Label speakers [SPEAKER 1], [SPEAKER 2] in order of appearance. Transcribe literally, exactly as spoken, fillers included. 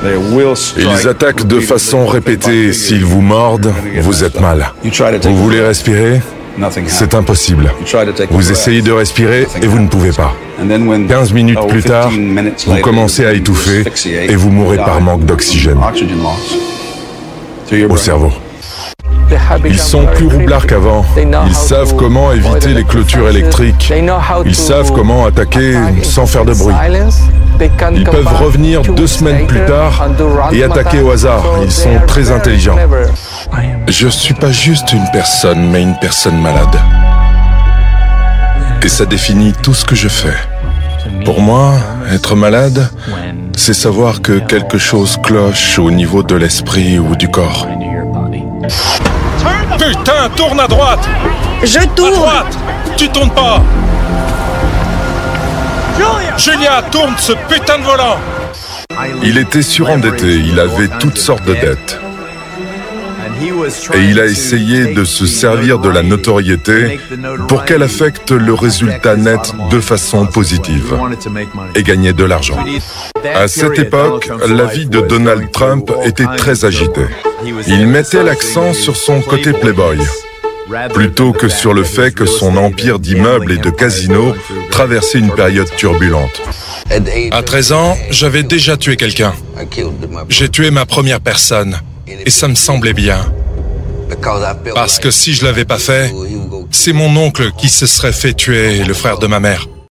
[SPEAKER 1] Ils attaquent de façon répétée. S'ils vous mordent, vous êtes mal. Vous voulez respirer ? C'est impossible. Vous essayez de respirer et vous ne pouvez pas. quinze minutes plus tard, vous commencez à étouffer et vous mourrez par manque d'oxygène au cerveau. Ils sont plus roublards qu'avant. Ils savent comment éviter les clôtures électriques. Ils savent comment attaquer sans faire de bruit. Ils peuvent revenir deux semaines plus tard et attaquer au hasard. Ils sont très intelligents. Je suis pas juste une personne, mais une personne malade. Et ça définit tout ce que je fais. Pour moi, être malade, c'est savoir que quelque chose cloche au niveau de l'esprit ou du corps. Putain, tourne à droite!
[SPEAKER 2] Je tourne!
[SPEAKER 1] À droite! Tu tournes pas! Julia, tourne ce putain de volant! Il était surendetté, il avait toutes sortes de dettes. Et il a essayé de se servir de la notoriété pour qu'elle affecte le résultat net de façon positive et gagner de l'argent. À cette époque, la vie de Donald Trump était très agitée. Il mettait l'accent sur son côté playboy, plutôt que sur le fait que son empire d'immeubles et de casinos traversait une période turbulente. À treize ans, j'avais déjà tué quelqu'un. J'ai tué ma première personne. Et ça me semblait bien. Parce que si je l'avais pas fait, c'est mon oncle qui se serait fait tuer, le frère de ma mère.